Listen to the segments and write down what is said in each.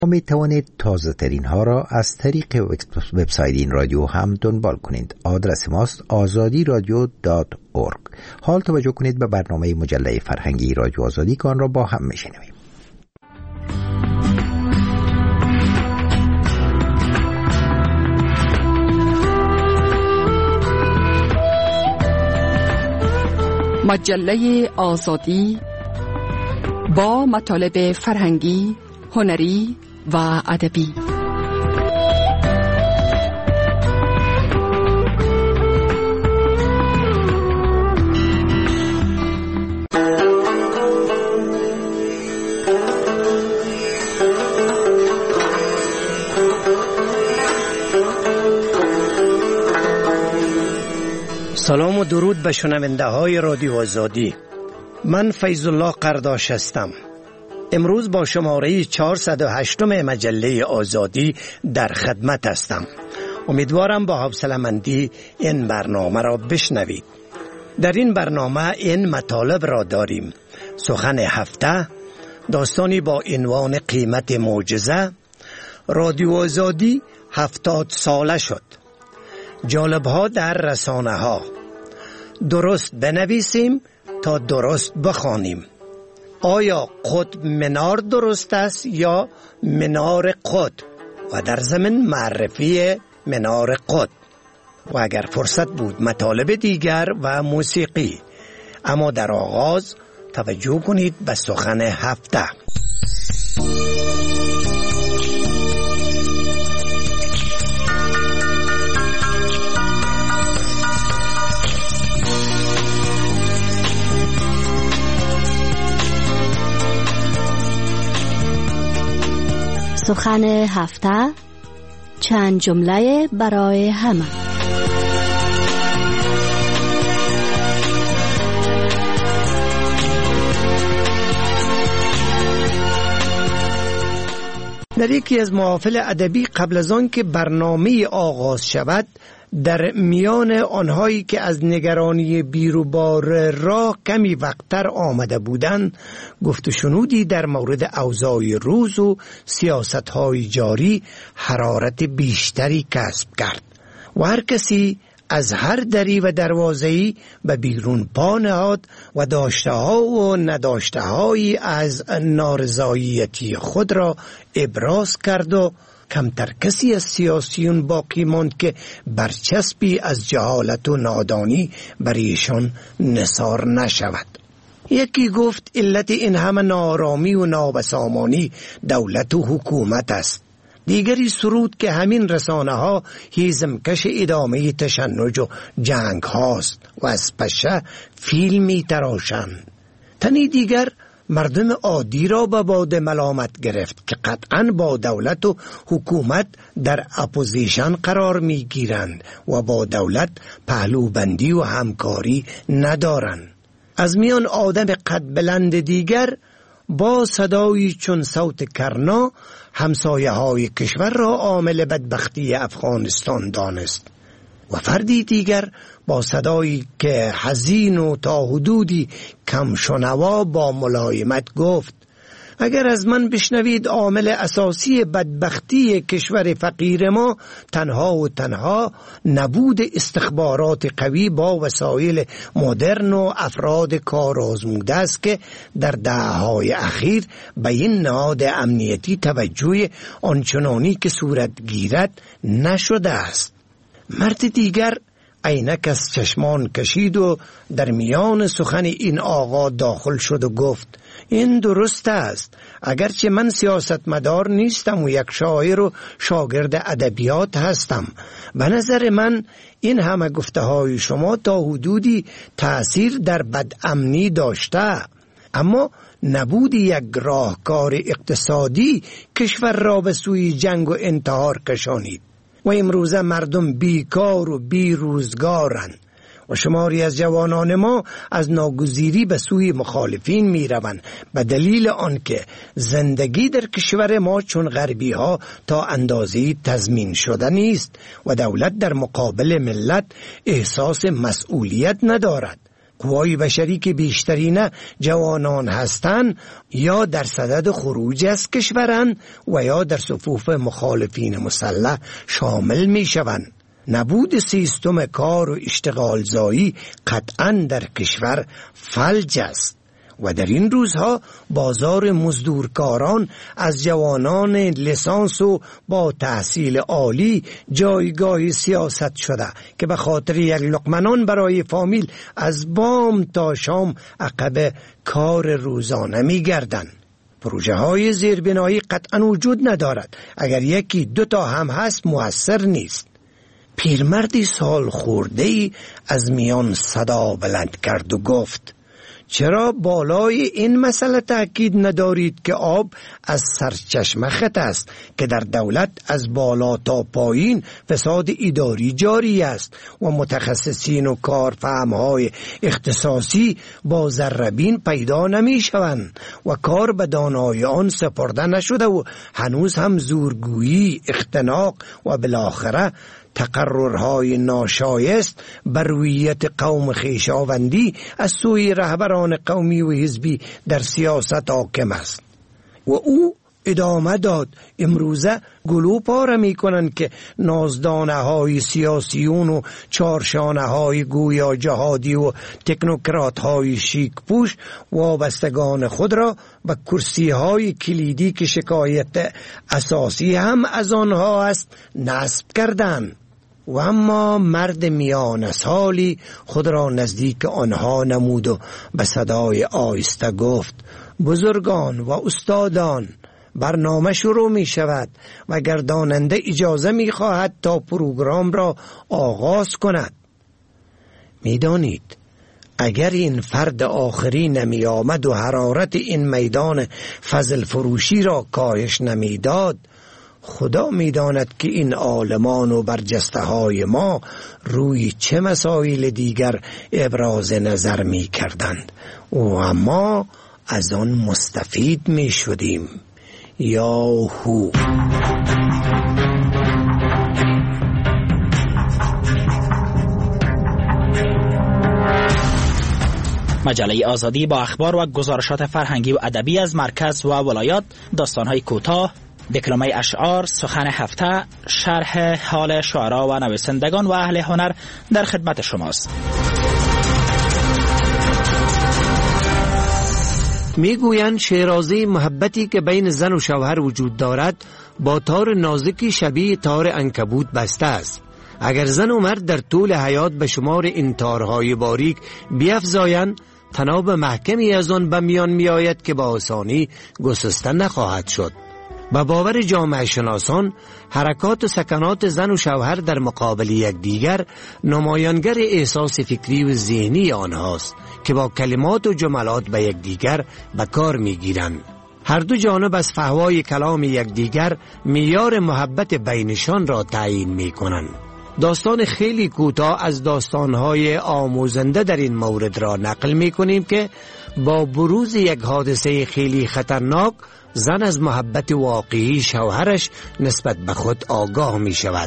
می توانید تازه ترین ها را از طریق وبسایت این رادیو هم دنبال کنید. آدرس ماست azadiradio.org. حال توجه کنید به برنامه مجله فرهنگی رادیو آزادی که آن را با هم میشنویم. مجله آزادی با مطالب فرهنگی، هنری و ادبی. سلام و درود به شنونده های رادیو آزادی. من فیض الله قرداش هستم. امروز با شماره 408 مجله آزادی در خدمت هستم. امیدوارم با حوصله‌مندی این برنامه را بشنوید. در این برنامه این مطالب را داریم: سخن هفته، داستانی با عنوان قیمت معجزه، رادیو آزادی 70 ساله شد، جالب‌ها در رسانه ها، درست بنویسیم تا درست بخوانیم، آیا قطب منار درست است یا منار قطب، و در ضمن معرفی منار قطب، و اگر فرصت بود مطالب دیگر و موسیقی. اما در آغاز توجه کنید به سخن هفته. سخن هفته، چند جمله برای همه. در یکی از محافل ادبی قبل از آن که برنامه آغاز شود، در میان آنهایی که از نگرانی بیروبار راه کمی وقتر آمده بودند، گفت و شنودی در مورد اوضاع روز و سیاست‌های جاری حرارت بیشتری کسب کرد و هر کسی از هر دری و دروازه‌ای به بیرون پا نهاد و داشته‌ها و نداشته‌هایی از نارضایتی خود را ابراز کرد و کمتر کسی از سیاسیون باقی ماند که برچسبی از جهالت و نادانی بر ایشان نثار نشود. یکی گفت علت این همه نارامی و نابسامانی دولت و حکومت است. دیگری سرود که همین رسانه ها هیزمکش ادامه تشنج و جنگ هاست و از پشه فیلمی تراشند. تنی دیگر مردم عادی را به باد ملامت گرفت که قطعاً با دولت و حکومت در اپوزیشن قرار می گیرند و با دولت پهلوبندی و همکاری ندارند. از میان آدم قد بلند دیگر با صدایی چون صوت کرنا همسایه های کشور را عامل بدبختی افغانستان دانست و فردی دیگر با صدایی که حزین و تا حدودی کم شنوا با ملایمت گفت: اگر از من بشنوید عامل اساسی بدبختی کشور فقیر ما تنها و تنها نبود استخبارات قوی با وسایل مدرن و افراد کار آزموده است که در دهه‌های اخیر به این نهاد امنیتی توجه آنچنانی که صورت گیرد نشده است. مرد دیگر عینک از چشمان کشید و در میان سخن این آقا داخل شد و گفت: این درست است. اگرچه من سیاستمدار نیستم و یک شاعر و شاگرد ادبیات هستم، به نظر من این همه گفته های شما تا حدودی تأثیر در بدامنی داشته، اما نبود یک راهکار اقتصادی کشور را به سوی جنگ و انتحار کشانید و امروزه مردم بیکار و بی روزگارند و شماری از جوانان ما از ناگزیری به سوی مخالفین می روند به دلیل آنکه زندگی در کشور ما چون غربی ها تا اندازه‌ای تضمین شده نیست و دولت در مقابل ملت احساس مسئولیت ندارد. قوای بشری که بیشترین جوانان هستند یا در صدد خروج از کشورند و یا در صفوف مخالفین مسلح شامل می شوند. نبود سیستم کار و اشتغال زایی قطعاً در کشور فلج است و در این روزها بازار مزدورکاران از جوانان لیسانس و با تحصیل عالی جایگاه سیاست شده که به خاطر یک لقمه نان برای فامیل از بام تا شام عقب کار روزانه می گردند. پروژه های زیربنایی قطعا وجود ندارد. اگر یکی دو تا هم هست مؤثر نیست. پیرمردی سال خورده‌ای از میان صدا بلند کرد و گفت: چرا بالای این مسئله تأکید ندارید که آب از سرچشمه خط است که در دولت از بالا تا پایین فساد اداری جاری است و متخصصین و کارفهمهای اختصاصی با ذره‌بین پیدا نمی شوند و کار به دانای آن سپرده نشده و هنوز هم زورگویی، اختناق و بالاخره تقررهای ناشایست بر رویت قوم خویشاوندی از سوی رهبران قومی و حزبی در سیاست حاکم است. و او ادامه داد: امروزه گلو پاره می کنند که نازدانه های سیاسیون و چارشانه های گویا جهادی و تکنوکرات های شیک پوش وابستگان خود را به کرسی های کلیدی که شکایت اساسی هم از آنها است نصب کردند. و اما مرد میان سالی خود را نزدیک آنها نمود و به صدای آهسته گفت: بزرگان و استادان، برنامه شروع می شود و گرداننده اجازه می خواهد تا پروگرام را آغاز کند. می دانید اگر این فرد آخری نمی آمد و حرارت این میدان فضل فروشی را کاهش نمی داد، خدا می داند که این عالمان و برجسته های ما روی چه مسائل دیگر ابراز نظر می کردند و ما از آن مستفید می شدیم. یاهو. مجله آزادی با اخبار و گزارشات فرهنگی و ادبی از مرکز و ولایات، داستان‌های کوتاه، دکلمه اشعار، سخن هفته، شرح حال شعرا و نویسندگان و اهل هنر در خدمت شماست. میگویند شیرازه محبتی که بین زن و شوهر وجود دارد با تار نازکی شبیه تار عنکبوت بسته است. اگر زن و مرد در طول حیات به شمار این تارهای باریک بیفزایند، تناب محکمی از آن به میان میآید که با آسانی گسسته نخواهد شد. به باور جامعه شناسان، حرکات و سکنات زن و شوهر در مقابل یکدیگر نمایانگر احساس فکری و ذهنی آنهاست که با کلمات و جملات به یکدیگر به کار میگیرند. هر دو جانب از فحوای کلام یکدیگر معیار محبت بینشان را تعیین میکنند. داستان خیلی کوتاه از داستانهای آموزنده در این مورد را نقل میکنیم که با بروز یک حادثه خیلی خطرناک، زن از محبت واقعی شوهرش نسبت به خود آگاه می شود.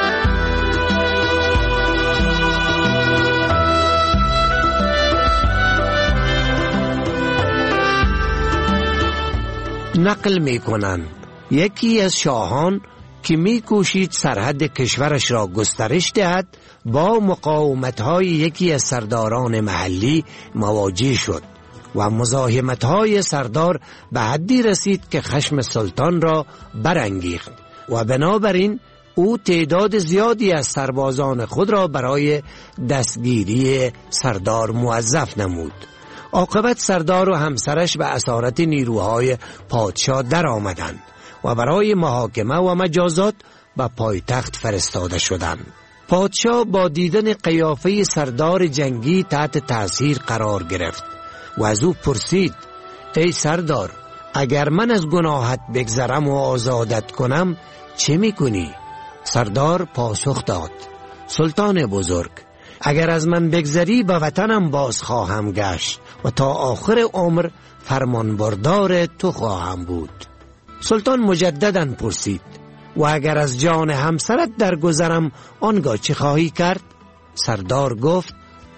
نقل می کنند یکی از شاهان که می کوشید سرحد کشورش را گسترش دهد با مقاومت‌های یکی از سرداران محلی مواجه شد و مزاحمت‌های سردار به حدی رسید که خشم سلطان را برانگیخت و بنابراین او تعداد زیادی از سربازان خود را برای دستگیری سردار موظف نمود. عاقبت سردار و همسرش به اسارت نیروهای پادشاه در آمدند و برای محاکمه و مجازات به پایتخت فرستاده شدند. پادشاه با دیدن قیافه سردار جنگی تحت تأثیر قرار گرفت و از او پرسید: ای سردار، اگر من از گناهت بگذرم و آزادت کنم چه میکنی؟ سردار پاسخ داد: سلطان بزرگ، اگر از من بگذری به وطنم باز خواهم گشت و تا آخر عمر فرمانبردار تو خواهم بود. سلطان مجدداً پرسید: و اگر از جان همسرت درگذرم آنگاه چه خواهی کرد؟ سردار گفت: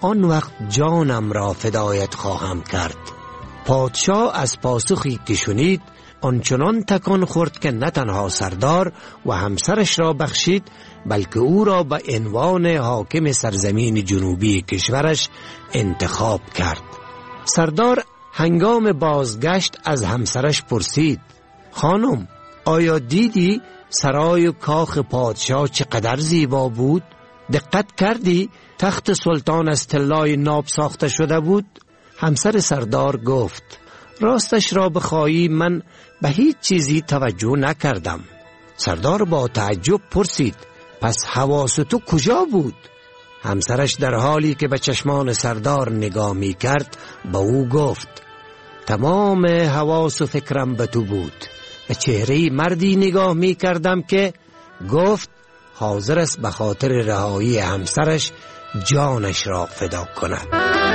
آن وقت جانم را فدایت خواهم کرد. پادشاه از پاسخی که شنید آنچنان تکان خورد که نه تنها سردار و همسرش را بخشید، بلکه او را به عنوان حاکم سرزمین جنوبی کشورش انتخاب کرد. سردار هنگام بازگشت از همسرش پرسید: خانم، آیا دیدی سرای و کاخ پادشاه چقدر زیبا بود؟ دقت کردی تخت سلطان از طلای ناب ساخته شده بود؟ همسر سردار گفت: راستش را بخواهی من به هیچ چیزی توجه نکردم. سردار با تعجب پرسید: پس حواس تو کجا بود؟ همسرش در حالی که به چشمان سردار نگاه می کرد با او گفت: تمام حواس و فکرم به تو بود. به چهره مردی نگاه می کردم که گفت حاضر است به خاطر رهایی همسرش جانش را فدا کند.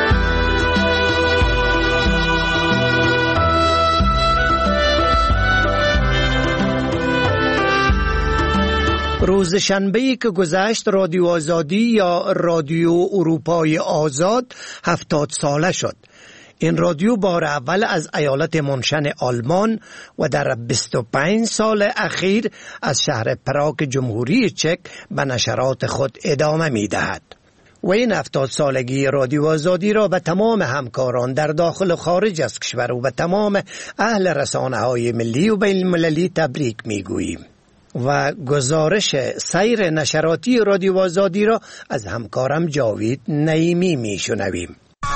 روز شنبه‌ای که گذشت رادیو آزادی یا رادیو اروپای آزاد 70 ساله شد. این رادیو بار اول از ایالت منشن آلمان و در 25 سال اخیر از شهر پراگ جمهوری چک به نشرات خود ادامه می دهد. و این 70 سالگی رادیو آزادی را به تمام همکاران در داخل و خارج از کشور و به تمام اهل رسانه‌های ملی و بین المللی تبریک می گوییم. و گزارش سیر نشراتی رادیو آزادی را از همکارم جاوید نعیمی می شنویم.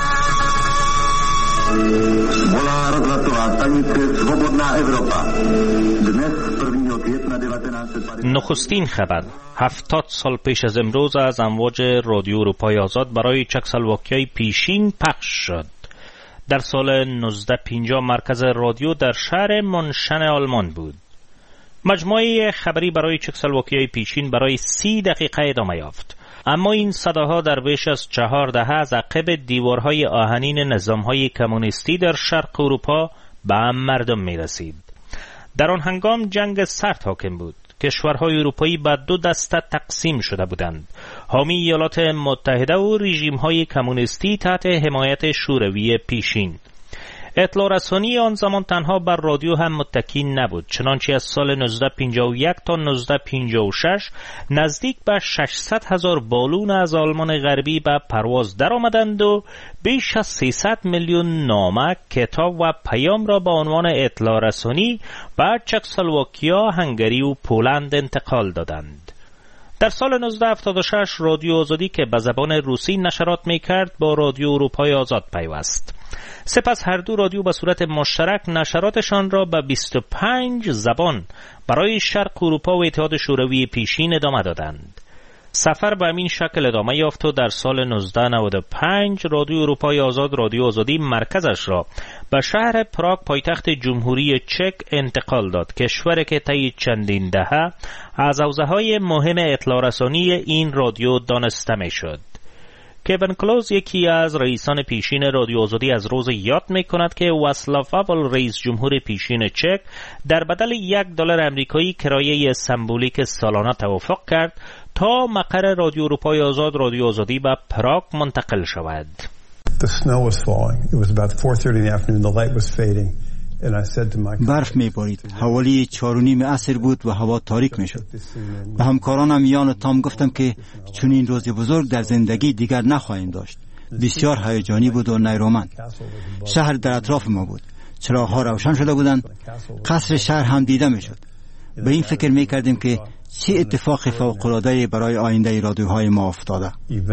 نخستین خبر: 70 سال پیش از امروز از امواج رادیو اروپای آزاد برای چکسلواکیای پیشین پخش شد. در سال 1950 مرکز رادیو در شهر منشن آلمان بود. مجموعه خبری برای چکسلواکیای پیشین برای 30 دقیقه ادامه یافت. اما این صداها در بیش از 4 دهه از عقب دیوارهای آهنین نظامهای کمونیستی در شرق اروپا به مردم می رسید. در آن هنگام جنگ سرد حاکم بود. کشورهای اروپایی به 2 دسته تقسیم شده بودند: حامی ایالات متحده و رژیم‌های کمونیستی تحت حمایت شوروی پیشین. اطلاع رسانی آن زمان تنها بر رادیو هم متکی نبود، چنانچه از سال 1951 تا 1956 نزدیک به 600,000 بالون از آلمان غربی به پرواز در آمدند و بیش از 300 میلیون نامه، کتاب و پیام را به عنوان اطلاع رسانی به چکسلواکیا، هنگری و پولند انتقال دادند. در سال 1976 رادیو آزادی که به زبان روسی نشرات می‌کرد با رادیو اروپای آزاد پیوست. سپس هر دو رادیو به صورت مشترک نشراتشان را به 25 زبان برای شرق اروپا و اتحاد شوروی پیشین ادامه دادند. سفر به همین شکل ادامه یافت و در سال 1995 رادیو اروپای آزاد، رادیو آزادی، مرکزش را به شهر پراگ پایتخت جمهوری چک انتقال داد، کشوری که طی چندین دهه از حوزه‌های مهم اطلاع رسانی این رادیو دانسته می‌شد. کوین کلوز، یکی از رئیسان پیشین رادیو آزادی، از روز یاد می‌کند که واصلاو هاول، رئیس جمهور پیشین چک، در بدل $1 آمریکایی کرایه سمبولیک سالانه توافق کرد تا مقر رادیو اروپای آزاد، رادیو آزادی، به پراگ منتقل شود. برف می‌بارید. حوالی 4:30 عصر بود و هوا تاریک می‌شد. به همکارانم یان و تام گفتم که چون این روز بزرگ در زندگی دیگر نخواهیم داشت. بسیار هیجانی بود و نیرومند. شهر در اطراف ما بود. چراغ‌ها روشن شده بودند. قصر شهر هم دیده می‌شد. به این فکر می‌کردیم که چه اتفاق فوق‌العاده‌ای برای آینده رادیوهای ما افتاده.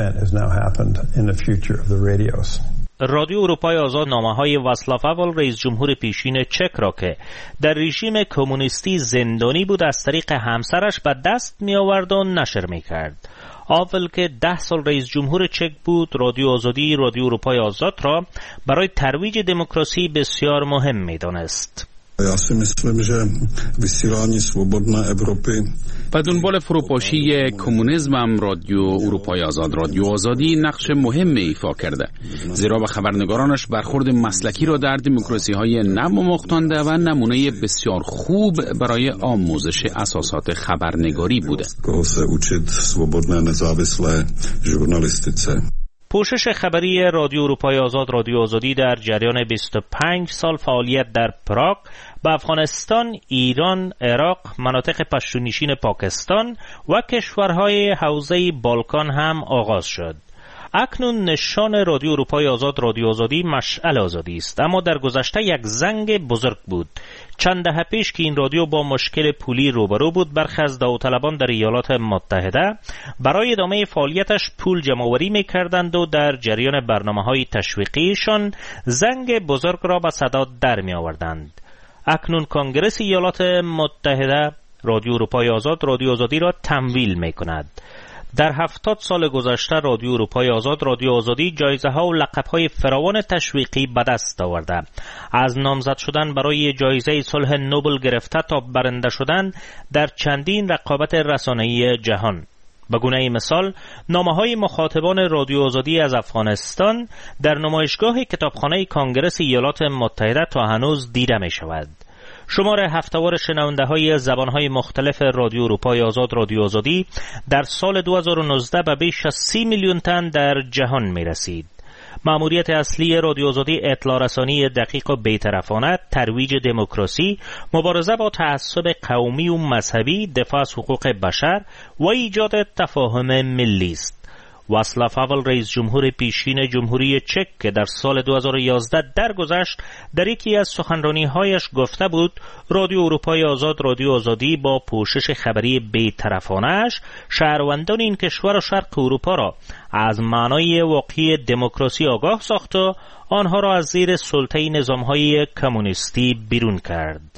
رادیو اروپای آزاد نامه‌های واصلاو هاول، رئیس جمهور پیشین چک، را که در رژیم کمونیستی زندانی بود از طریق همسرش به دست می‌آورد و نشر می‌کرد. هاول که 10 سال رئیس جمهور چک بود، رادیو آزادی، رادیو اروپای آزاد را برای ترویج دموکراسی بسیار مهم می‌دانست. Já si myslím, že vysílání svobodné Evropy و دنبال فروپاشی کمونیسم هم رادیو اروپای آزاد، رادیو آزادی، نقش مهم ایفا کرده، زیرا به خبرنگارانش برخورد مسلکی را در دموکراسی‌های نو آموختانده و نمونه بسیار خوب برای آموزش اساسات خبرنگاری بوده. Koho se učit svobodné nezávislé žurnalistice. پوشش خبری رادیو اروپای آزاد رادیو آزادی در جریان 25 سال فعالیت در پراگ به افغانستان، ایران، عراق، مناطق پشتونشین پاکستان و کشورهای حوزه بالکان هم آغاز شد. اکنون نشان رادیو اروپای آزاد رادیو آزادی مشعل آزادی است، اما در گذشته یک زنگ بزرگ بود. چند دهه پیش که این رادیو با مشکل پولی روبرو بود، برخی از داوطلبان در ایالات متحده برای ادامه فعالیتش پول جمع‌آوری می‌کردند و در جریان برنامه‌های تشویقیشان زنگ بزرگ را به صدا در می‌آوردند. اکنون کنگره ایالات متحده رادیو اروپای آزاد رادیو آزادی را تمویل می‌کند. در 70 سال گذشته رادیو اروپای آزاد رادیو آزادی جایزه‌ها و لقب‌های فراوان تشویقی به دست آورده، از نامزد شدن برای جایزه صلح نوبل گرفته تا برنده شدن در چندین رقابت رسانه‌ای جهان. به گونه مثال، نامه‌های مخاطبان رادیو آزادی از افغانستان در نمایشگاه کتابخانه کنگره ایالات متحده تا هنوز دیده می‌شود. شمار هفته‌وار شنونده‌های زبان‌های مختلف رادیو اروپای آزاد رادیو آزادی در سال 2019 به بیش از 30 میلیون تن در جهان می‌رسید. مأموریت اصلی رادیو آزادی اطلاع رسانی دقیق و بی‌طرفانه، ترویج دموکراسی، مبارزه با تعصب قومی و مذهبی، دفاع از حقوق بشر و ایجاد تفاهم ملی است. واصلاف هاول رئیس جمهور پیشین جمهوری چک که در سال 2011 درگذشت در یکی از سخنرانی‌هایش گفته بود رادیو اروپای آزاد رادیو آزادی با پوشش خبری بی‌طرفانه‌اش شهروندان این کشور و شرق اروپا را از معنای واقعی دموکراسی آگاه ساخت و آنها را از زیر سلطه نظام‌های کمونیستی بیرون کرد.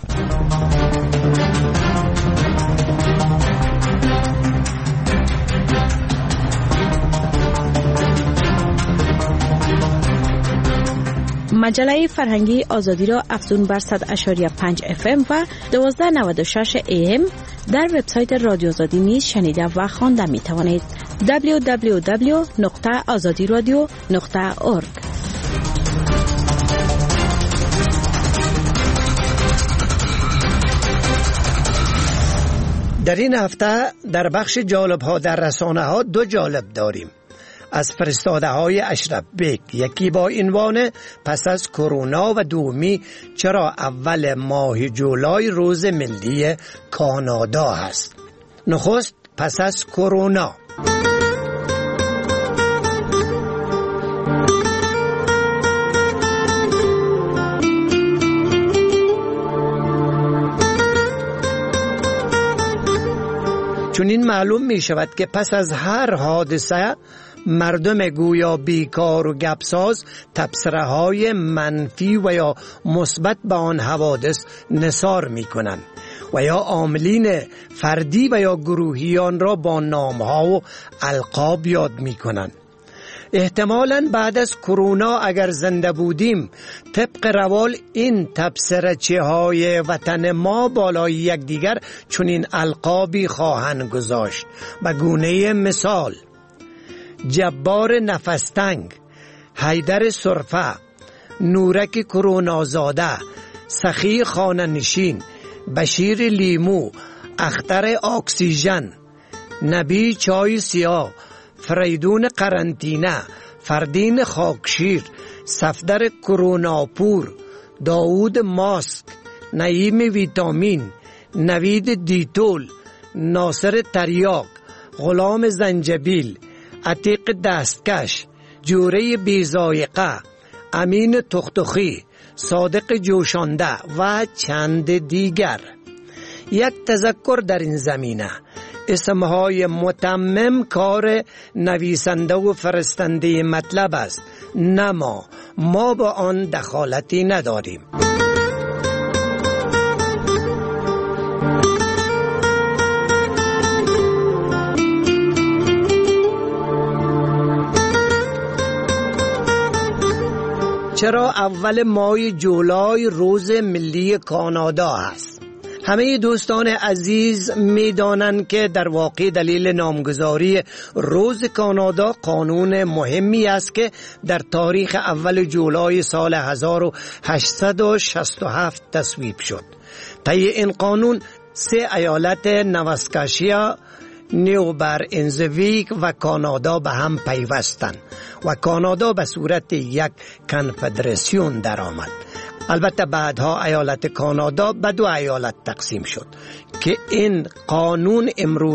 مجله فرهنگی آزادی را افزون بر 100.5 FM و 1296 AM در وبسایت رادیو آزادی نیز شنیده و خوانده می توانید. www.azadiradio.org. در این هفته در بخش جالب ها در رسانه ها دو جالب داریم. از فرستاده های اشرف بیگ، یکی با عنوان پس از کرونا و دومی چرا اول ماه جولای روز ملی کانادا هست. نخست پس از کرونا. چون این معلوم می شود که پس از هر حادثه مردم گویا بیکار و گپساز تبصره های منفی و یا مثبت به آن حوادث نثار می کنند و یا عاملین فردی و یا گروهیان را با نامها و القاب یاد می کنند. احتمالاً بعد از کرونا اگر زنده بودیم طبق روال این تبصره‌چی های وطن ما بالای یکدیگر چنین القابی خواهند گذاشت. به گونه مثال جبار نفستنگ، حیدر سرفه، نورک کرونازاده، سخی خانه نشین، بشیر لیمو، اختر اکسیژن، نبی چای سیاه، فریدون قرنطینه، فردین خاکشیر، صفدر کروناپور، داود ماسک، نعیم ویتامین، نوید دیتول، ناصر تریاک، غلام زنجبیل، عتیق دستکش، جوره بیزایقه، امین تختخی، صادق جوشانده و چند دیگر. یک تذکر در این زمینه: اسمهای متمم کار نویسنده و فرستنده مطلب است، نه ما با آن دخالتی نداریم. چرا اول ماه جولای روز ملی کانادا است؟ همه دوستان عزیز می دانند که در واقع دلیل نامگذاری روز کانادا قانون مهمی است که در تاریخ اول جولای سال 1867 تصویب شد. طی این قانون 3 ایالت نواسکاشیا، نیو برنزویک و کانادا به هم پیوستند و کانادا به صورت یک کنفدراسیون درآمد. البته بعدها ایالت کانادا به 2 ایالت تقسیم شد که این قانون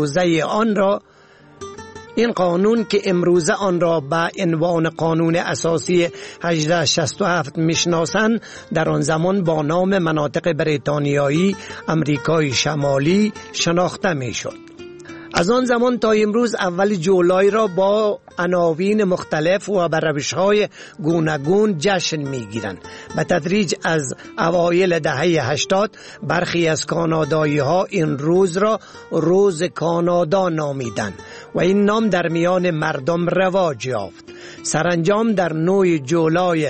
که امروزه آن را به عنوان قانون اساسی 1867 میشناسند، در آن زمان با نام مناطق بریتانیایی امریکای شمالی شناخته میشد. از آن زمان تا امروز اول جولای را با عناوین مختلف و به روش‌های گوناگون جشن می‌گیرند. به تدریج از اوایل دهه 80 برخی از کانادایی‌ها این روز را روز کانادا نامیدند و این نام در میان مردم رواج یافت. سرانجام در 9 جولای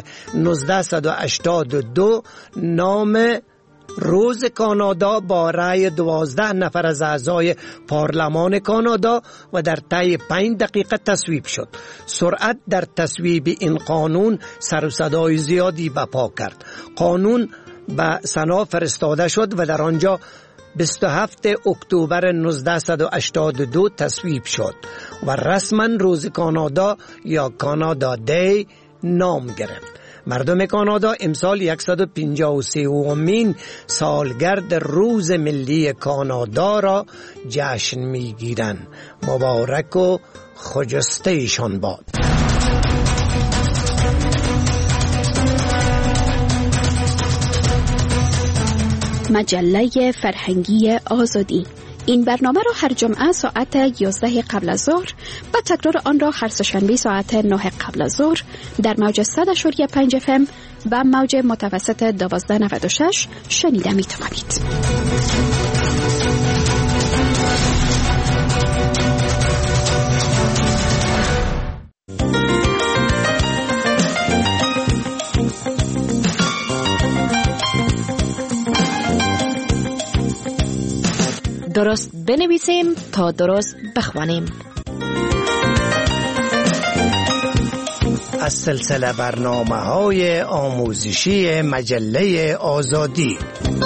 1982 نام روز کانادا با رأی 12 نفر از اعضای پارلمان کانادا و در طی 5 دقیقه تصویب شد. سرعت در تصویب این قانون سر و صدای زیادی برپا کرد. قانون به سنا فرستاده شد و در آنجا 27 اکتبر 1982 تصویب شد و رسما روز کانادا یا کانادا دی نام گرفت. مردم کانادا امسال 153مین سالگرد روز ملی کانادا را جشن می‌گیرند. مبارک و خجسته ایشان باد. مجله فرهنگی آزادی. این برنامه را هر جمعه ساعت 11 قبل از ظهر و تکرار آن را هر سه‌شنبه ساعت 9 قبل از ظهر در موج 100.5 FM و موج متوسط 1296 شنیده می توانید. درست بنویسیم تا درست بخوانیم. از سلسله برنامه‌های آموزشی مجله آزادی.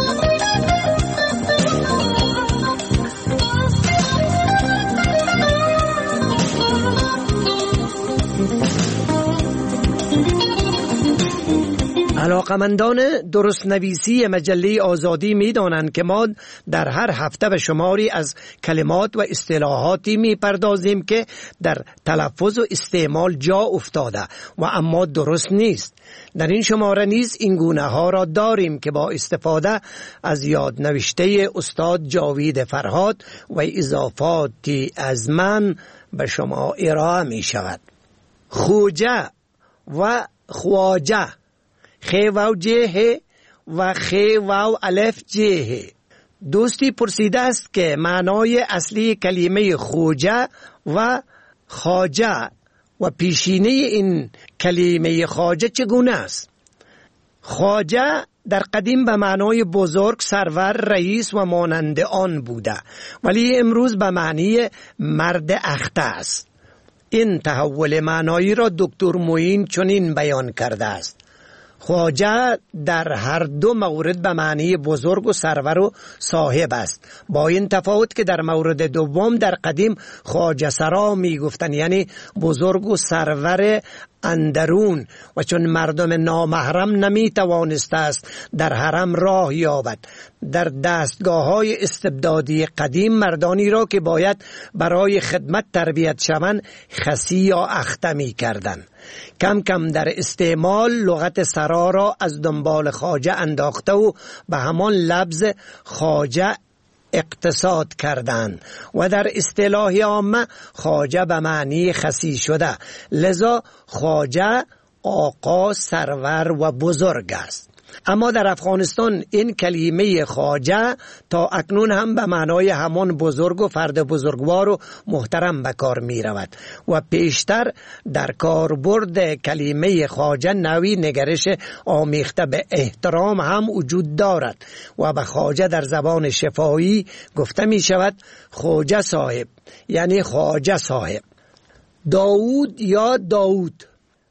علاقمندان درست نویسی مجله آزادی می دانند که ما در هر هفته به شماری از کلمات و اصطلاحاتی می پردازیم که در تلفظ و استعمال جا افتاده و اما درست نیست. در این شماره نیز این گونه ها را داریم که با استفاده از یاد نوشته استاد جاوید فرهاد و اضافاتی از من به شما ارائه می شود. خوجه و خواجه، خی واو جه و خی واو الف جه. دوستی پرسیده است که معنای اصلی کلمه خوجه و خواجه و پیشینه این کلمه خواجه چگونه است؟ خواجه در قدیم به معنای بزرگ، سرور، رئیس و مانند آن بوده، ولی امروز به معنی مرد اخته است. این تحول معنایی را دکتر معین چنین بیان کرده است: خواجه در هر دو مورد به معنی بزرگ و سرور و صاحب است، با این تفاوت که در مورد دوم در قدیم خواجه سرا می گفتن، یعنی بزرگ و سرور اندرون، و چون مردم نامحرم نمی توانسته است در حرم راه یابد، در دستگاه‌های استبدادی قدیم مردانی را که باید برای خدمت تربیت شوند خسی یا اخته می کردند. کم کم در استعمال لغت سرا را از دنبال خواجه انداخته و به همان لفظ خواجه اقتصاد کردند و در اصطلاح عامه خواجه به معنی خسی شده. لذا خواجه آقا، سرور و بزرگ است. اما در افغانستان این کلمه خواجه تا اکنون هم به معنای همان بزرگ و فرد بزرگوار و محترم به کار می رود و پیشتر در کاربرد کلمه خواجه نوعی نگرش آمیخته به احترام هم وجود دارد و به خواجه در زبان شفاهی گفته می شود خواجه صاحب، یعنی خواجه صاحب. داوود یا داوود،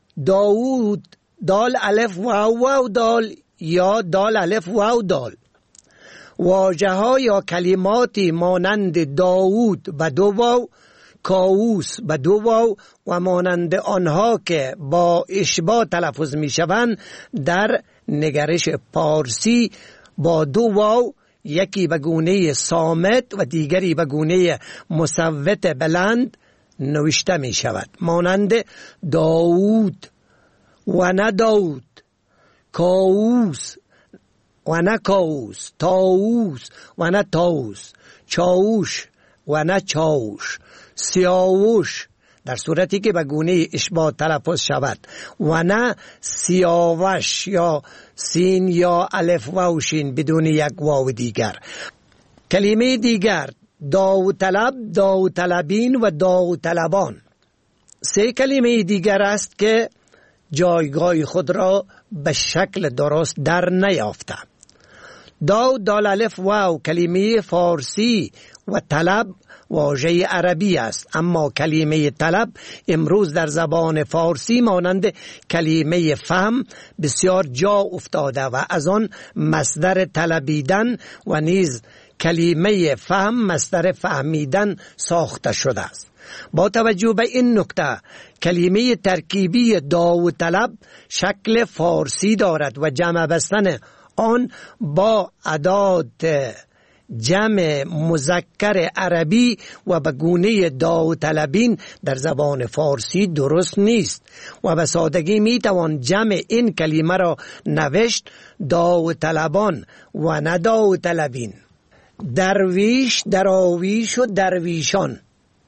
داوود دال الف واو واو دال یا دال الف واو دال. واژه ها یا کلماتی مانند داوود و دو واو، کاووس و دو واو و مانند آنها که با اشباع تلفظ می شوند در نگرش پارسی با دو واو، یکی به گونه صامت و دیگری به گونه مصوت بلند نوشته می شود. مانند داوود و نه داوود، کاووس و نه کاووس، تاووس و نه تاووس، چاووش و نه چاووش، سیاووش در صورتی که به گونه اشباع تلفظ شود و نه سیاوش یا سین یا الف و شین بدون یک واو دیگر. کلمه دیگر داوطلب، داوطلبین و داوطلبان 3 کلمه دیگر است که جایگاه خود را به شکل درست در نیافته. داو دال الف واو کلمه فارسی و طلب واژه عربی است، اما کلمه طلب امروز در زبان فارسی مانند کلمه فهم بسیار جا افتاده و از آن مصدر طلبیدن و نیز کلمه فهم مصدر فهمیدن ساخته شده است. با توجه به این نکته کلمه ترکیبی داوطلب شکل فارسی دارد و جمع بستن آن با ادات جمع مذکر عربی و به گونه داوطلبین در زبان فارسی درست نیست و به سادگی می توان جمع این کلمه را نوشت داوطلبان و نه داوطلبین. درویش، دراویش و درویشان.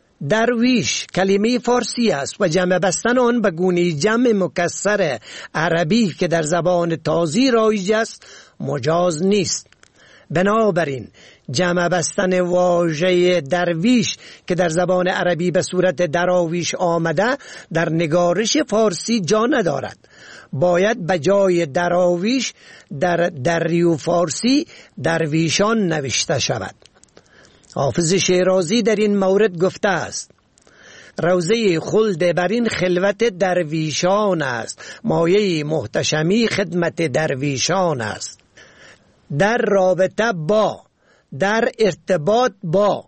درویش کلمه فارسی است و جمع بستن آن به گونه جمع مکسر عربی که در زبان تازی رایج است مجاز نیست. بنابراین جمع بستن واژه درویش که در زبان عربی به صورت دراویش آمده در نگارش فارسی جا ندارد. باید به جای دراویش در دری فارسی درویشان نوشته شود. حافظ شیرازی در این مورد گفته است: روضه خلد بر این خلوت درویشان است، مایه محتشمی خدمت درویشان است. در رابطه با، در ارتباط با.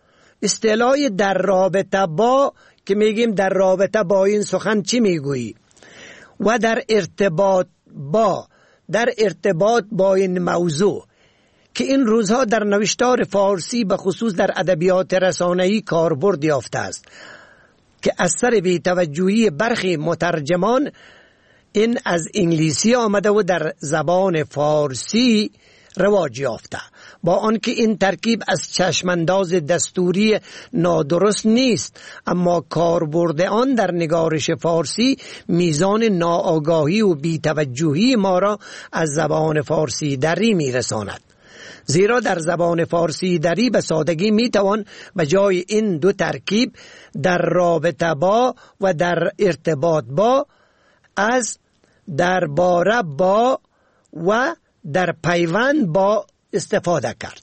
اصطلاح در رابطه با که میگیم در رابطه با این سخن چی میگویی، و در ارتباط با، در ارتباط با این موضوع که این روزها در نوشتار فارسی به خصوص در ادبیات رسانه‌ای کاربرد یافته است که اثر بی‌توجهی برخی مترجمان این از انگلیسی آمده و در زبان فارسی رواج یافته، با آنکه این ترکیب از چشمانداز دستوری نادرست نیست، اما کاربرد آن در نگارش فارسی میزان ناآگاهی و بی‌توجهی ما را از زبان فارسی دری میرساند. زیرا در زبان فارسی دری به سادگی میتوان به جای این دو ترکیب در رابطه با و در ارتباط با از درباره با و در پیوند با استفاده کرد.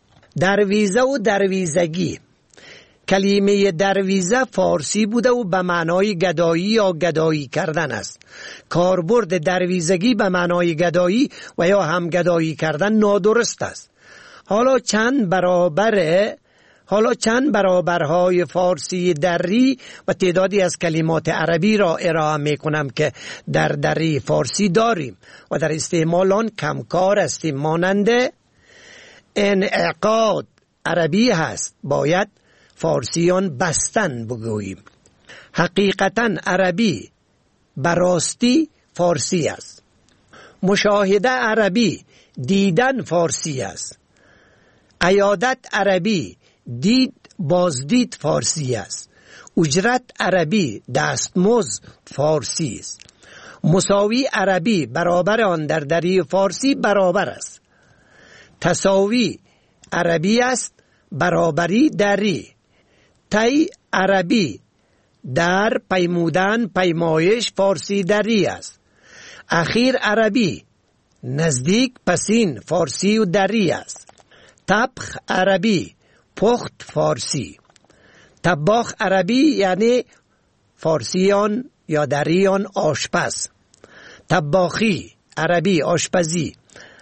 درویزه و درویزگی. کلمه درویزه فارسی بوده و به معنای گدایی یا گدایی کردن است. کاربرد درویزگی به معنای گدایی و یا هم گدایی کردن نادرست است. حالا چند برابرهای فارسی دری و تعدادی از کلمات عربی را ارائه می کنم که در دری فارسی داریم و در استعمال آن کمکار هستیم. مانند انعقاد عربی هست، باید فارسیان بستن بگوییم. حقیقتا عربی براستی فارسی است. مشاهده عربی دیدن فارسی است. عیادت عربی دید بازدید فارسی است. اجرت عربی دستمزد فارسی است. مساوی عربی برابر آن در دری فارسی برابر است. تساوی عربی است، برابری دری. تی عربی در، پیمودن، پیمایش فارسی دری است. اخیر عربی نزدیک، پسین فارسی و دری است. طبخ عربی پخت فارسی. طباخ عربی یعنی فارسیان یا دریان آشپز. طباخی عربی آشپزی.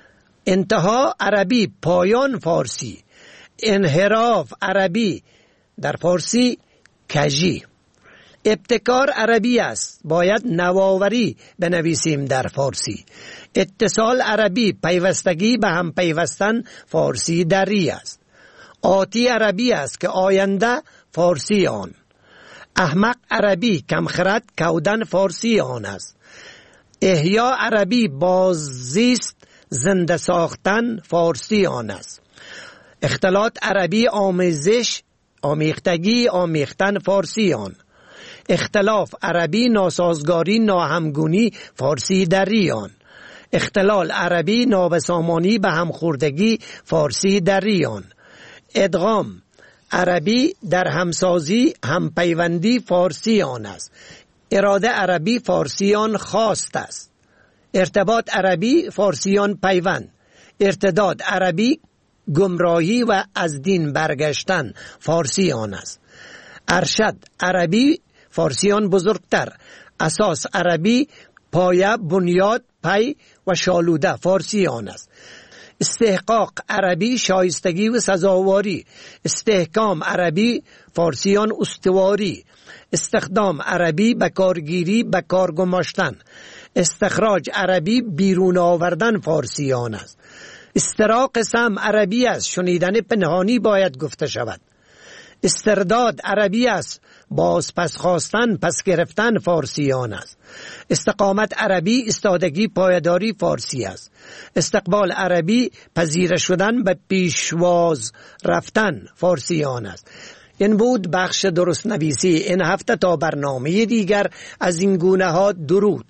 انتها عربی، پایان فارسی. انحراف عربی، در فارسی کجی. ابتکار عربی است، باید نوآوری بنویسیم در فارسی. اتصال عربی، پیوستگی به هم پیوستن فارسی دری است. آتی عربی است که آینده فارسی آن. احمق عربی، کمخرد کودن فارسی آن است. احیا عربی، باززیست زنده ساختن فارسی آن است. اختلاط عربی، آمیزش آمیختگی آمیختن فارسی آن. اختلاف عربی، ناسازگاری ناهمگونی فارسی دری آن. اختلال عربی، نابسامانی به همخوردگی فارسی دری آن. ادغام عربی، در همسازی همپیوندی فارسی آن است. اراده عربی، فارسیان خواست است. ارتباط عربی، فارسیان پیوند. ارتداد عربی، گمراهی و از دین برگشتن فارسی آن است. ارشد عربی، فارسیان بزرگتر. اساس عربی، پایه، بنیاد، پی و شالوده فارسی آن است. استحقاق عربی، شایستگی و سزاواری. استحکام عربی، فارسیان استواری. استخدام عربی، بکارگیری، بکار گماشتن. استخراج عربی، بیرون آوردن فارسی آن است. استراق سمع عربی است، شنیدن پنهانی باید گفته شود. استرداد عربی است، باز پس خواستن پس گرفتن فارسی آن است. استقامت عربی، استادگی پایداری فارسی است. استقبال عربی، پذیرش شدن به پیشواز رفتن فارسی آن است. این بود بخش درست نویسی این هفته. تا برنامه دیگر از این گونه ها درود.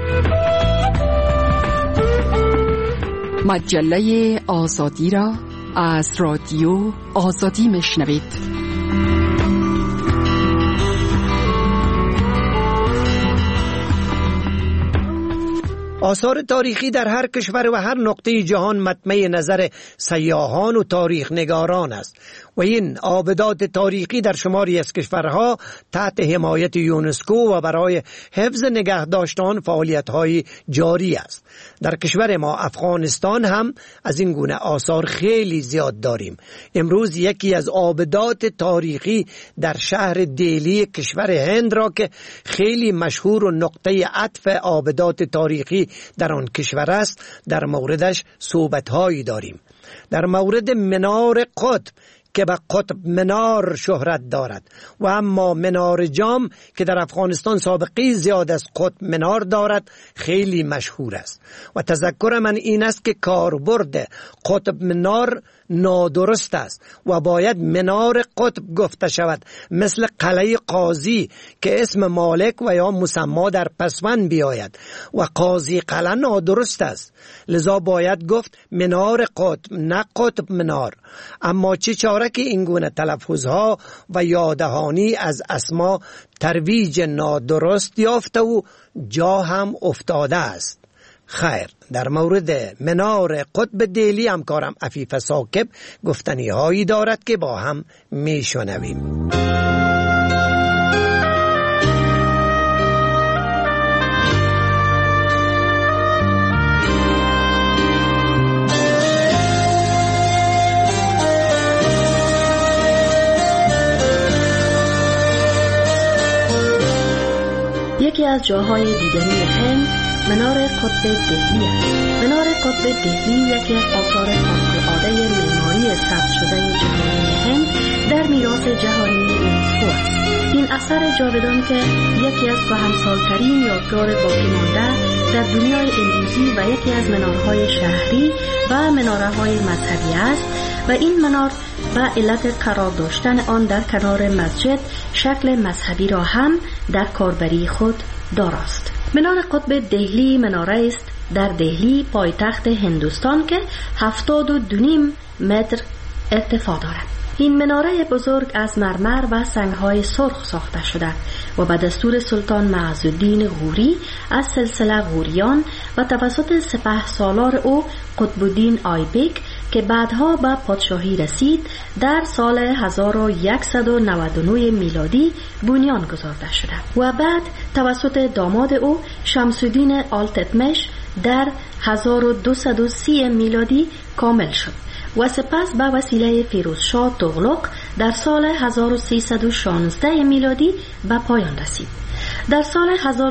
مجله آزادی را از رادیو آزادی میشنوید. آثار تاریخی در هر کشور و هر نقطه جهان مطمع نظر سیاحان و تاریخ نگاران است و این آبدات تاریخی در شماری از کشورها تحت حمایت یونسکو و برای حفظ نگهداشت آن فعالیت‌های جاری است. در کشور ما افغانستان هم از این گونه آثار خیلی زیاد داریم. امروز یکی از آبدات تاریخی در شهر دیلی کشور هند را که خیلی مشهور و نقطه عطف آبدات تاریخی در آن کشور است در موردش صحبت‌هایی داریم. در مورد منار قطب که به قطب منار شهرت دارد و اما منار جام که در افغانستان سابقه زیاد از قطب منار دارد خیلی مشهور است و تذکر من این است که کاربرد قطب منار نادرست است و باید منار قطب گفته شود، مثل قلعه قاضی که اسم مالک و یا مسما در پسوند بیاید و قاضی قلعه نادرست است، لذا باید گفت منار قطب نه قطب منار. اما چه چاره که این گونه تلفظها و یادهانی از اسما ترویج نادرست یافته و جا هم افتاده است. خیر، در مورد منار قطب دیلی همکارم عفیف ثاقب گفتنی هایی دارد که با هم می شنویم. یکی از جاهای دیدنی هند منار قطب دهلی است. منار قطب دهلی یکی از آثار خارق‌العاده معماری ثبت شده جهانی هند در میراث جهانی یونسکو است. این اثر جاودان که یکی از کهنسال‌ترین یادگار باقی مانده در دنیای امروزی و یکی از منارهای شهری و منارهای مذهبی است و این منار و علت قرار داشتن آن در کنار مسجد شکل مذهبی را هم در کاربری خود دارست. منار قطب دهلی مناره است در دهلی پایتخت هندوستان که 72.5 متر ارتفاع دارد. این مناره بزرگ از مرمر و سنگ‌های سرخ ساخته شده و به دستور سلطان معزالدین غوری از سلسله غوریان و توسط سپهسالار او قطب‌الدین آیبک که بعدها به پادشاهی رسید در سال 1199 میلادی بنیان گذارده شده و بعد توسط داماد او شمس‌الدین آلتتمش در 1230 میلادی کامل شد و سپس به وسیله فیروزشاه تغلق در سال 1316 میلادی به پایان رسید. در سال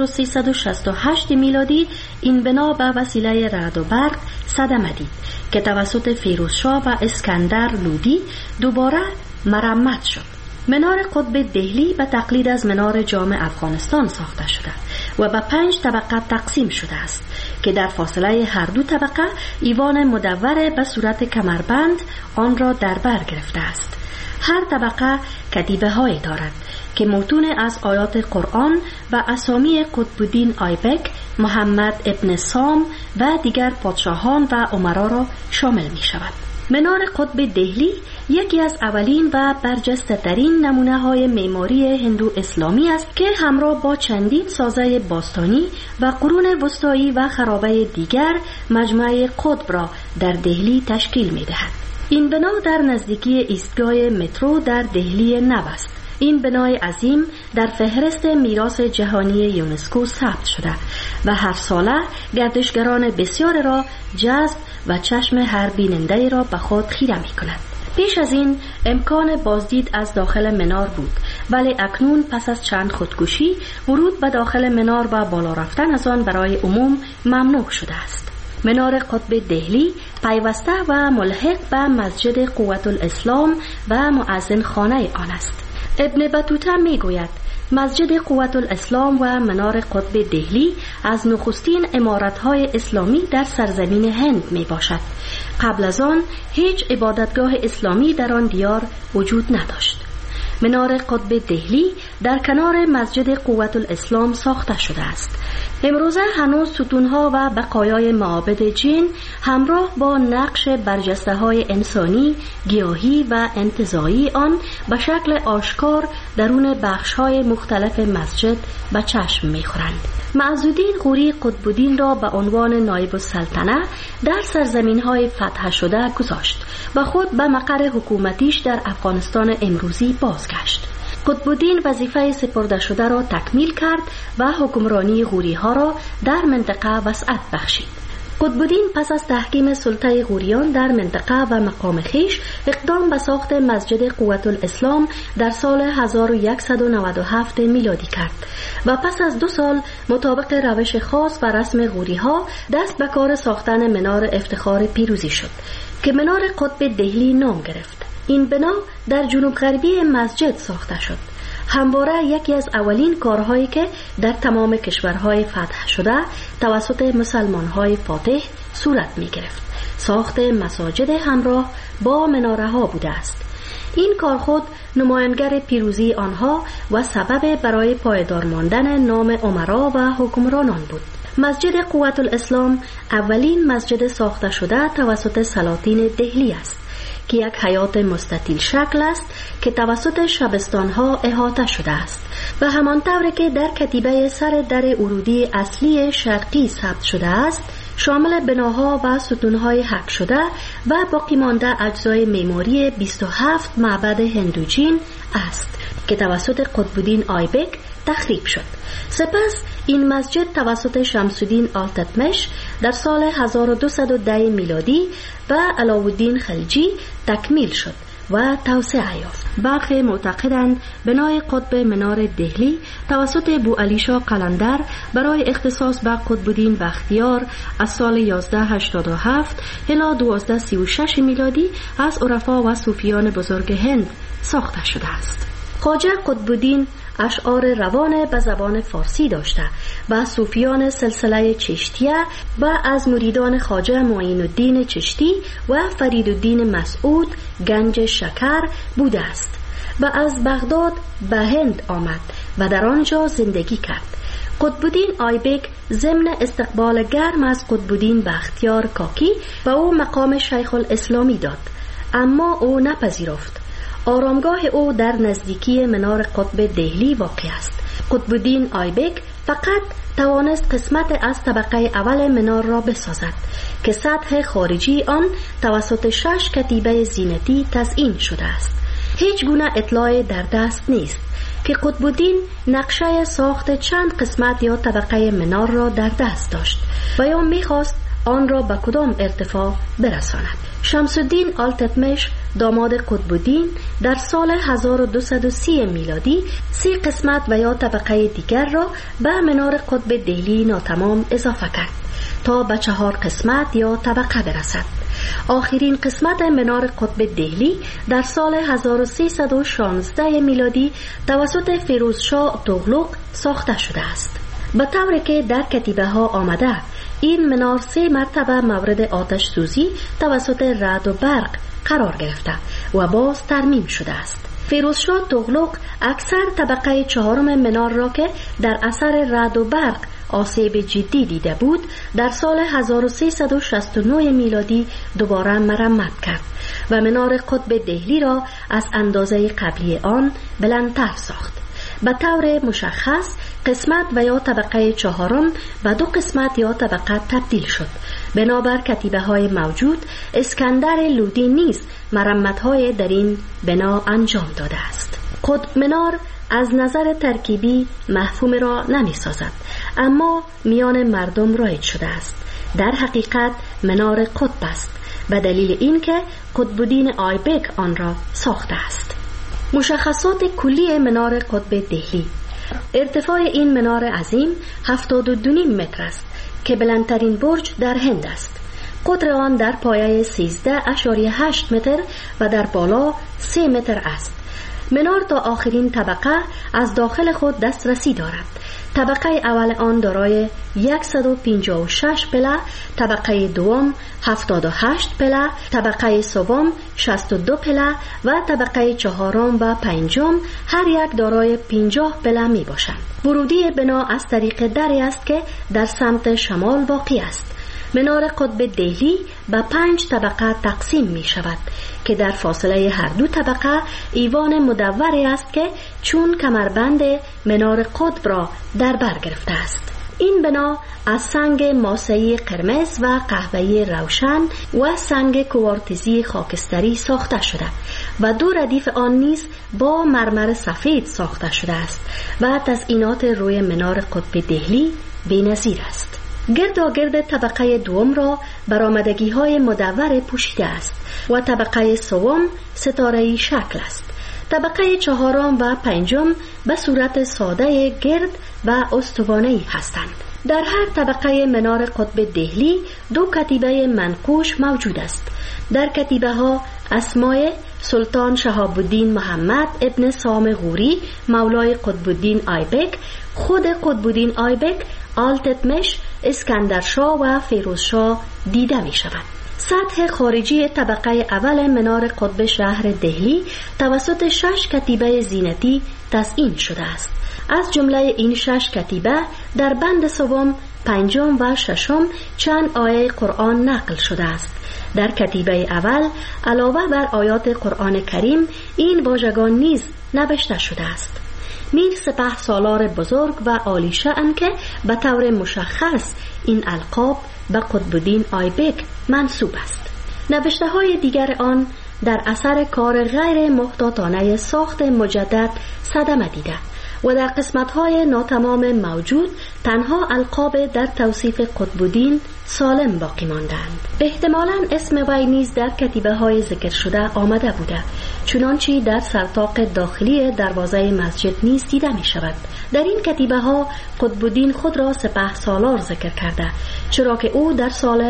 1368 میلادی این بنا به وسیله رعد و برق صدمه دید که توسط فیروزشاه و اسکندر لودی دوباره مرمت شد. منار قطب دهلی به تقلید از منار جام افغانستان ساخته شده و به 5 طبقه تقسیم شده است که در فاصله هر دو طبقه ایوان مدور به صورت کمربند آن را در بر گرفته است. هر طبقه کتیبه هایی دارد که متون از آیات قرآن و اسامی قطب الدین ایبک، محمد ابن سام و دیگر پادشاهان و امرا را شامل می شود. منار قطب دهلی یکی از اولین و برجسته ترین نمونه های معماری هندو اسلامی است که همراه با چندین سازه باستانی و قرون وسطایی و خرابه دیگر مجموعه قطب را در دهلی تشکیل می دهد. این بنا در نزدیکی ایستگاه مترو در دهلی نو است. این بنای عظیم در فهرست میراث جهانی یونسکو ثبت شده و هر ساله گردشگران بسیار را جذب و چشم هر بیننده را به خود خیره می کند. پیش از این امکان بازدید از داخل منار بود، ولی اکنون پس از چند خودکشی ورود به داخل منار و بالا رفتن از آن برای عموم ممنوع شده است. منار قطب دهلی پیوسته و ملحق به مسجد قوت الاسلام و مؤذن خانه آن است. ابن بطوطه می گوید مسجد قوت الاسلام و منار قطب دهلی از نخستین عمارت‌های اسلامی در سرزمین هند می باشد. قبل از آن هیچ عبادتگاه اسلامی در آن دیار وجود نداشت. منار قطب دهلی در کنار مسجد قوت الاسلام ساخته شده است. امروزه هنوز ستونها و بقایای معابد جین همراه با نقش برجسته های انسانی، گیاهی و انتزاعی آن به شکل آشکار درون بخش های مختلف مسجد به چشم می‌خورند. معزالدین غوری قطب الدین را به عنوان نایب السلطنه در سرزمین های فتح شده گذاشت و خود به مقر حکومتیش در افغانستان امروزی بازگشت. قطب الدین وظیفه سپرده شده را تکمیل کرد و حکمرانی غوری ها را در منطقه وسعت بخشید. قطب الدین پس از تحکیم سلطه غوریان در منطقه و مقام خویش اقدام به ساخت مسجد قوت الاسلام در سال 1197 میلادی کرد و پس از 2 سال مطابق روش خاص و رسم غوری ها دست به کار ساختن منار افتخار پیروزی شد که منار قطب دهلی نام گرفت. این بنا در جنوب غربی مسجد ساخته شد. همواره یکی از اولین کارهایی که در تمام کشورهای فتح شده توسط مسلمانهای فاتح صورت می گرفت ساخت مساجد همراه با مناره ها بوده است. این کار خود نمایانگر پیروزی آنها و سبب برای پایدار ماندن نام امرا و حکمرانان بود. مسجد قوت الاسلام اولین مسجد ساخته شده توسط سلاطین دهلی است که یک حیات مستطیل شکل است که توسط شبستانها احاطه شده است و همان طور که در کتیبه سر در ورودی اصلی شرقی ثبت شده است شامل بناها و ستونهای حک شده و باقی مانده اجزای معماری 27 معبد هندوجین است که توسط قطب الدین ایبک تخریب شد. سپس این مسجد توسط شمس الدین آلتتمش در سال 1210 میلادی و علاءالدین خلجی تکمیل شد و توسعه یافت. برخی معتقدند بنای قطب منار دهلی توسط بوعلی شاه قلندر برای اختصاص به قطب الدین بختیار از سال 1187 الی 1236 میلادی از عرفا و صوفیان بزرگ هند ساخته شده است. خواجه قطب الدین اشعار روان به زبان فارسی داشته و صوفیان سلسله چشتیه و از مریدان خواجه معین الدین چشتی و فرید الدین مسعود گنج شکر بوده است و از بغداد به هند آمد و در آنجا زندگی کرد. قطب الدین ایبک ضمن استقبال گرم از قطب الدین بختیار کاکی به او مقام شیخ الاسلامی داد، اما او نپذیرفت. آرامگاه او در نزدیکی منار قطب دهلی واقع است. قطب الدین ایبک فقط توانست قسمت از طبقه اول منار را بسازد که سطح خارجی آن توسط 6 کتیبه زینتی تزیین شده است. هیچ گونه اطلاع در دست نیست که قطب‌الدین نقشه ساخت چند قسمت یا طبقه منار را در دست داشت و یا می‌خواست آن را به کدام ارتفاع برساند. شمس الدین آلتتمش داماد قطب‌الدین در سال 1230 میلادی 3 قسمت و یا طبقه دیگر را به منار قطب دهلی ناتمام اضافه کرد تا به 4 قسمت یا طبقه برسد. آخرین قسمت منار قطب دهلی در سال 1316 میلادی توسط فیروزشاه تغلق ساخته شده است. به طوری که در کتیبه ها آمده این منار 3 مرتبه مورد آتش سوزی توسط رعد و برق قرار گرفته و باز ترمیم شده است. فیروزشاه تغلق اکثر طبقه 4 منار را که در اثر رعد و برق آسیب جدی دیده بود در سال 1369 میلادی دوباره مرمت کرد و منار قطب دهلی را از اندازه قبلی آن بلندتر ساخت. به طور مشخص قسمت و یا طبقه 4 به 2 قسمت یا طبقه تبدیل شد. بنابر کتیبه های موجود اسکندر لودی نیز مرمت های در این بنا انجام داده است. قطب منار از نظر ترکیبی مفهوم را نمی سازد، اما میان مردم رایج شده است. در حقیقت منار قطب است به دلیل اینکه قطب‌الدین آیبک آن را ساخته است. مشخصات کلی منار قطب دهلی: ارتفاع این منار عظیم 72.5 متر است که بلندترین برج در هند است. قطر آن در پایه 13.8 متر و در بالا 3 متر است. منار تا آخرین طبقه از داخل خود دسترسی دارد. طبقه اول آن دارای 156 پله، طبقه دوم 78 پله، طبقه سوم 62 پله و طبقه چهارم و پنجم هر یک دارای 50 پله می باشند. ورودی بنا از طریق دری است که در سمت شمال واقع است. منار قطب دهلی به 5 طبقه تقسیم می شود که در فاصله هر 2 طبقه ایوان مدوری است که چون کمربند منار قطب را در بر گرفته است. این بنا از سنگ ماسه‌ای قرمز و قهوه‌ای روشن و سنگ کوارتزی خاکستری ساخته شده و 2 ردیف آن نیز با مرمر سفید ساخته شده است و تزئینات روی منار قطب دهلی بی‌نظیر است. گرداگرد طبقه دوم را برآمدگی های مدور پوشیده است و طبقه سوم ستاره‌ای شکل است. طبقه چهارم و پنجم به صورت ساده گرد و استوانه‌ای هستند. در هر طبقه منار قطب دهلی 2 کتیبه منقوش موجود است. در کتیبه ها اسمای سلطان شهاب الدین محمد ابن سام غوری مولای قطب‌الدین آیبک، خود قطب‌الدین آیبک، آلتتمش، اسکندرشاه و فیروزشاه دیده می شود. سطح خارجی طبقه اول منار قطب شهر دهلی توسط 6 کتیبه زینتی تزئین شده است. از جمله این 6 کتیبه در بند سوم، پنجم و ششم چند آیه قرآن نقل شده است. در کتیبه اول علاوه بر آیات قرآن کریم این واژگان نیز نوشته شده است: میر سپه سالار بزرگ و عالی شأن که به طور مشخص این القاب به قطب‌الدین آیبک منسوب است. نوشته های دیگر آن در اثر کار غیر محتاطانه ساخت مجدد صدمه دیده و در قسمت‌های ناتمام موجود تنها القاب در توصیف قطب‌الدین سالم باقی ماندند. احتمالاً اسم وی نیز در کتیبه‌های ذکر شده آمده بوده، چنانچه در سرطاق داخلی دروازه مسجد نیز دیده می شود. در این کتیبه‌ها قطب‌الدین خود را سپه سالار ذکر کرده، چرا که او در سال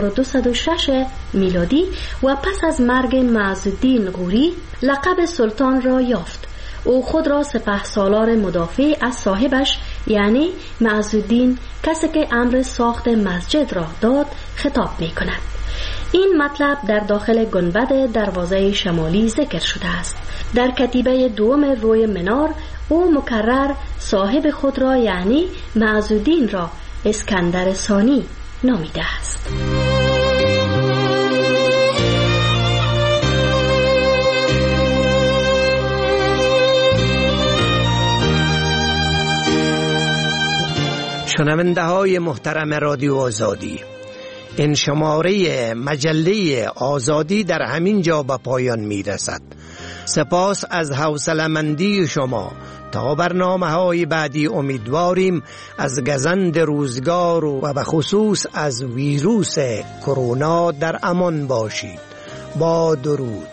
1206 میلادی و پس از مرگ معزالدین غوری لقب سلطان را یافت. او خود را سپه سالار مدافع از صاحبش یعنی معزالدین، کسی که امر ساخت مسجد را داد، خطاب می کند. این مطلب در داخل گنبد دروازه شمالی ذکر شده است. در کتیبه دوم روی منار او مکرر صاحب خود را یعنی معزالدین را اسکندر ثانی نامیده است. شنونده های محترم رادیو آزادی، این شماره مجله آزادی در همین جا به پایان می رسد. سپاس از حوصله‌مندی شما. تا برنامه‌های بعدی امیدواریم از گزند روزگار و به خصوص از ویروس کرونا در امان باشید. با درود.